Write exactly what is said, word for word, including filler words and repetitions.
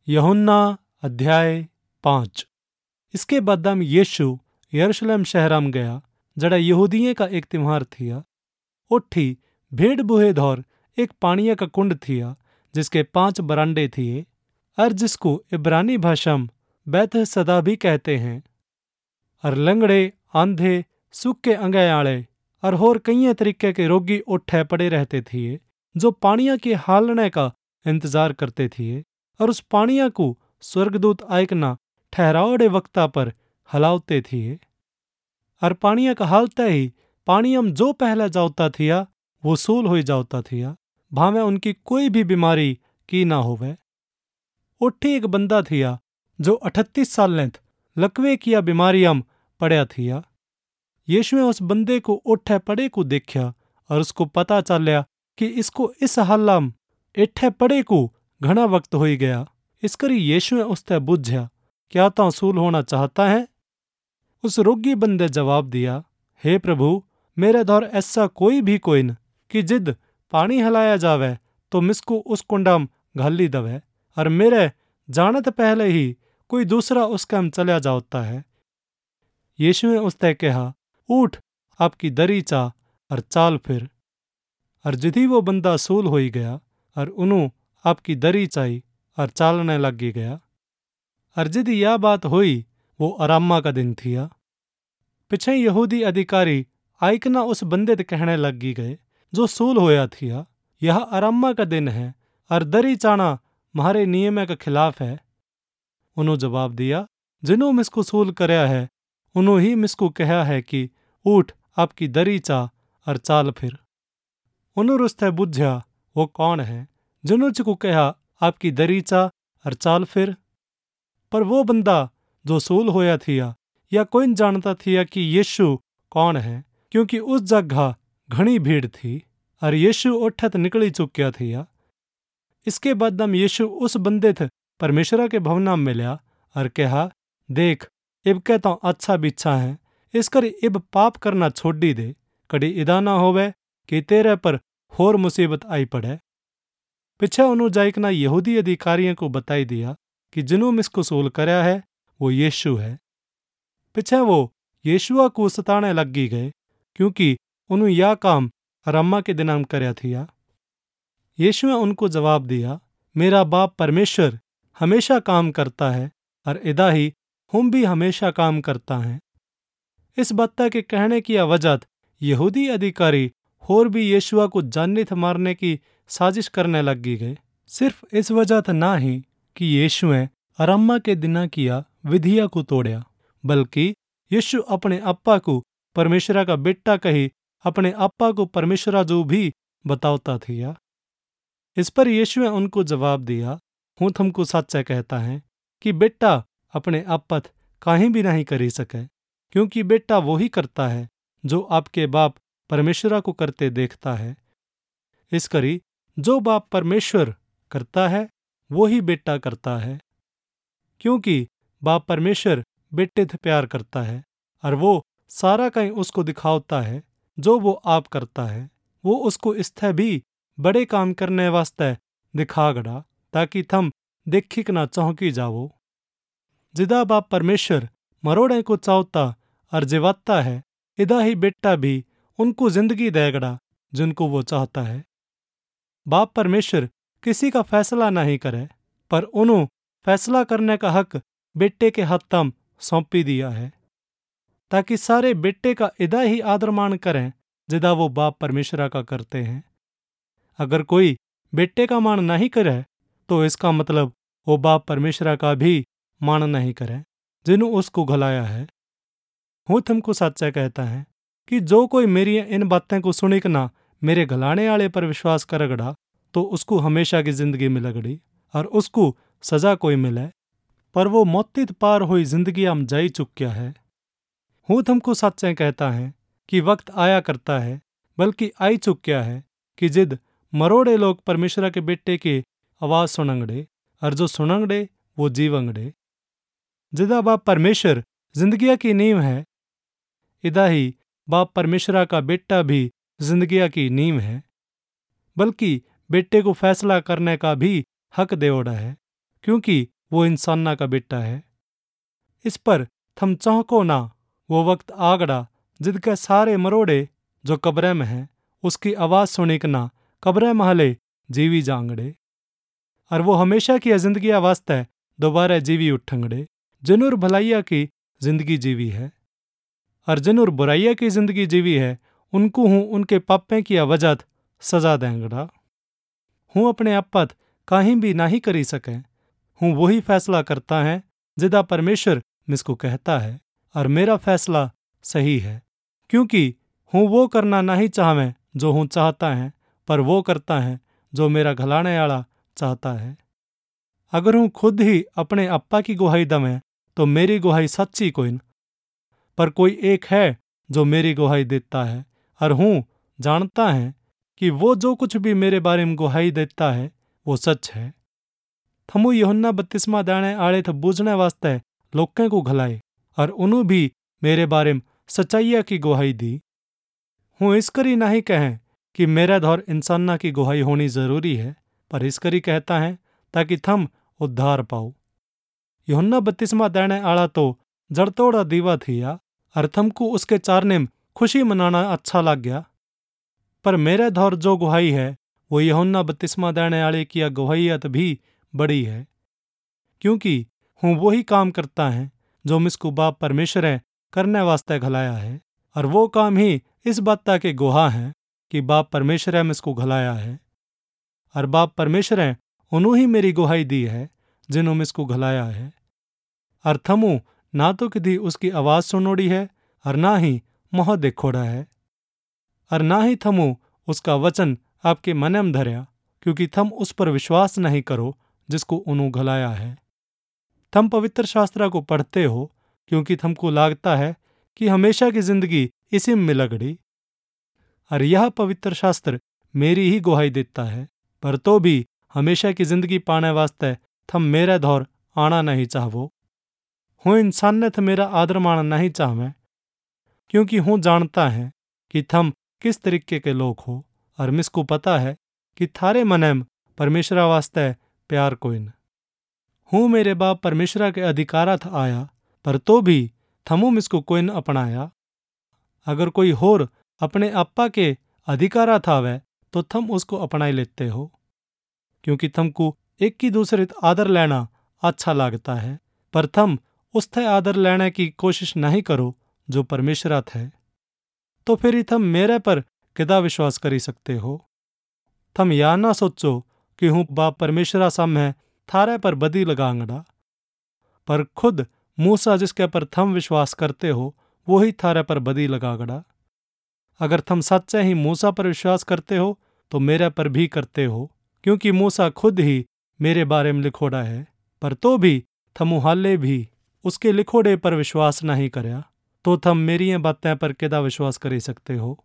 यूहन्ना अध्याय पाँच। इसके बदम यीशु यरूशलेम शहर में गया, जड़ा यहूदियों का एक त्योहार थिया। उठी भेड़ बुहे धौर एक पानिया का कुंड थिया, जिसके पांच बरांडे थिए, और जिसको इब्रानी भाषा में बैतहसदा भी कहते हैं। और लंगड़े, आंधे, सूखे अंगे आले और होर कई तरीके के रोगी उठे पड़े रहते थिए, जो पानिया के हालने का इंतजार करते थिए। और उस पानिया को स्वर्गदूत आयकना ठहरावड़े वक्ता पर हलावते थिए। और पानिया का हालते ही पानिया में जो पहले जावता थिया वो सूल हो जावता थिया, भावे उनकी कोई भी बीमारी की ना होवे। उठी एक बंदा थिया जो अठतीस साल लेंथ लकवे किया बीमारियां पड़या थिया। यीशु ने उस बंदे को उठे पड़े को देखा और उसको पता चलिया कि इसको इस हाल में इठे पड़े को घना वक्त हो ही गया। इस करी यीशु ने उससे बुझ्या, क्या तो सूल होना चाहता है? उस रोगी बंदे जवाब दिया, हे प्रभु, मेरे दौर ऐसा कोई भी कोई न कि जिद पानी हलाया जावे तो मिसको उस कुंडा में घाली दवे, और मेरे जानत पहले ही कोई दूसरा उसका में चल्या जाता है। यीशु ने उससे कहा, उठ, आपकी दरी चा और चाल फिर। और जिधी वो बंदा सूल हो ही गया और उन्हों आपकी दरी चाई और चालने लगी गया। और जिदी यह बात हुई वो आरामा का दिन थिया। पिछे यहूदी अधिकारी आयकना उस बंदे ते कहने लगी गए जो सूल होया थिया, यह आरामा का दिन है और दरी चाना म्हारे नियम के खिलाफ है। उन्हों जवाब दिया, जिन्हों मिसको सूल करया है उन्हों ही मिसको कहा है कि उठ, आपकी दरी चा और चाल फिर। उन्हों रुस्ते बुझ्या वो कौन है जिन्हों को कहा आपकी दरी चा और चाल फिर। पर वो बंदा जो सूल होया थिया या कोई न जानता थिया कि यीशु कौन है, क्योंकि उस जगह घनी भीड़ थी और यीशु उठत निकली चुक्या थिया। इसके बाद दम यीशु उस बंदे थे परमेश्वर के भवना में मिल्या और कहा, देख, इब के तो अच्छा बिच्छा है, इस कर इब पाप करना छोड़ी दे, कड़ी इदा ना होवे कि तेरे पर होर मुसीबत आई पड़े। पिछे उन्हों जाइकना यहूदी अधिकारियों को बताई दिया कि जिन्हों मिसको सूल करया है वो यीशु है। पिछे वो यीशुआ को सताने लगी गए, क्योंकि उन्हों यह काम आरामा के दिन में करया थिया। यीशु ने उनको जवाब दिया, मेरा बाप परमेश्वर हमेशा काम करता है और इदा ही हम भी हमेशा काम करता है। इस बात के कहने की वजह यहूदी अधिकारी होर भी यीशुआ को जानित मारने की साजिश करने लगी गए। सिर्फ इस वजह ना ही कि यीशु ने आरामा के दिना किया विधिया को तोड़या, बल्कि यीशु अपने अप्पा को परमेश्वर का बेटा कही अपने अप्पा को परमेश्वर जो भी बतावता थिया। इस पर यीशु ने उनको जवाब दिया, हूँ तुमको सच्चा कहता है कि बेटा अपने आपत कहीं भी नहीं करी सके, क्योंकि बेटा वो ही करता है जो आपके बाप परमेश्वर को करते देखता है। इस करी जो बाप परमेश्वर करता है वो ही बेटा करता है, क्योंकि बाप परमेश्वर बेटे से प्यार करता है और वो सारा कहीं उसको दिखावता है जो वो आप करता है। वो उसको इससे भी बड़े काम करने वास्ते दिखागड़ा, ताकि थम देखिक ना चौंकी जावो। जिदा बाप परमेश्वर मरोड़े को चावता और जिवाता है, इदा ही बेटा भी उनको जिंदगी देगड़ा जिनको वो चाहता है। बाप परमेश्वर किसी का फैसला नहीं करे, पर उन्हों फैसला करने का हक बेटे के हाथ में सौंपी दिया है, ताकि सारे बेटे का इदा ही आदर मान करें जिदा वो बाप परमेश्वर का करते हैं। अगर कोई बेटे का मान नहीं करे तो इसका मतलब वो बाप परमेश्वर का भी मान नहीं करे जिन्हों उसको घलाया है। हूँ तुमको सच्चा कहता है कि जो कोई मेरी इन बातें को सुनिक ना मेरे घलाने वाले पर विश्वास करगड़ा तो उसको हमेशा की जिंदगी मिलगड़ी और उसको सजा कोई मिले, पर वो मौतित पार हुई जिंदगी हम जाई चुक्या है। हूँ तुमको सच्चा कहता है कि वक्त आया करता है, बल्कि आई चुक्या है, कि जिद मरोड़े लोग परमेश्वर के बेटे की आवाज सुनंगड़े और जो सुनंगड़े वो जीवंगड़े। जिदा बाप परमेश्वर जिंदगिया की नींव है, इदा ही बाप परमेश्वर का बेटा भी जिंदगिया की नींव है, बल्कि बेटे को फैसला करने का भी हक देवड़ा है, क्योंकि वो इंसाना का बेटा है। इस पर थम चौंको ना, वो वक्त आगड़ा जिदके सारे मरोड़े जो कब्रे में हैं उसकी आवाज़ सुनिक ना कब्रे महले जीवी जांगड़े। और वो हमेशा की जिंदगी वास्ते दोबारा जीवी उठंगड़े, जिनुर भलाइया की जिंदगी जीवी है और जिनुर बुराइया की जिंदगी जीवी है उनको हूँ उनके पापे की वजह सजा देंगड़ा। हूँ अपने आपत कहीं भी नहीं करी सके, हूँ वही फैसला करता है जिदा परमेश्वर मिसको कहता है और मेरा फैसला सही है, क्योंकि हूँ वो करना नहीं चाहवे जो हूँ चाहता है, पर वो करता है जो मेरा घलाने वाला चाहता है। अगर हूँ खुद ही अपने अप्पा की गुहाई दमें तो मेरी गुहाई सच्ची कोइन, पर कोई एक है जो मेरी गुहाई देता है और हूँ जानता है कि वो जो कुछ भी मेरे बारे में गुहाई देता है वो सच है। थमू यूहन्ना बपतिस्मा देने आले थे बूझने वास्ते लोकें को घलाए और उन्हों भी मेरे बारे में सच्चाइया की गुहाई दी। हूँ इस करी नहीं कहें कि मेरे दौर इंसाना की गुहाई होनी जरूरी है, पर इस करी कहता है ताकि थम उद्धार पाओ। यूहन्ना बपतिस्मा देने आला तो जड़तोड़ा दीवा थिया और थमको उसके चारने में खुशी मनाना अच्छा लग गया, पर मेरे दौर जो गुहाई है वो यूहन्ना बपतिस्मा देने आले की गुहाइयत भी बड़ी है, क्योंकि हूँ वही काम करता है जो मिसको बाप परमेश्वर है करने वास्ते घलाया है, और वो काम ही इस बात के गुहा है कि बाप परमेश्वर है मिसको घलाया है, और बाप परमेश्वर है उन्हों ही मेरी गुहाई दी है जिन्हों मिसको घलाया है। और थमू ना तो कदी उसकी आवाज़ सुनोड़ी है और ना ही मोह देखोड़ा है, और ना ही थमू उसका वचन आपके मन में धरया, क्योंकि थम उस पर विश्वास नहीं करो जिसको उन्हों घलाया है। थम पवित्र शास्त्रा को पढ़ते हो क्योंकि थमको लागता है कि हमेशा की जिंदगी इसी में लगड़ी, और यह पवित्र शास्त्र मेरी ही गुहाई देता है, पर तो भी हमेशा की जिंदगी पाने वास्ते थम मेरे दौर आना नहीं चाहवो। हूँ इंसान ने थ मेरा आदर मान नहीं चाहवे, क्योंकि हूँ जानता है कि थम किस तरीके के लोग हो, और मिसको पता है कि थारे मने में परमेश्वरा वास्ते प्यार कोई न। हूँ मेरे बाप परमेश्वरा के अधिकारात आया, पर तो भी थमू मिसको कोई न अपनाया। अगर कोई होर अपने अप्पा के अधिकारात आवे तो थम उसको अपनाई लेते हो, क्योंकि थमको एक की दूसरे आदर लेना अच्छा लगता है, पर थम उस थे आदर लेने की कोशिश नहीं करो जो परमेश्वरात है। तो फिर थम मेरे पर किदा विश्वास करी सकते हो। थम या ना सोचो कि हूँ बाप परमेश्वरा सामने थारे पर बदी लगांगड़ा, पर खुद मूसा जिसके पर थम विश्वास करते हो वो ही थारे पर बदी लगागड़ा। अगर थम सच्चे ही मूसा पर विश्वास करते हो तो मेरे पर भी करते हो, क्योंकि मूसा खुद ही मेरे बारे में लिखोड़ा है, पर तो भी थमु हाले भी उसके लिखोड़े पर विश्वास नहीं करया, तो थम मेरी बातें पर किदा विश्वास कर सकते हो।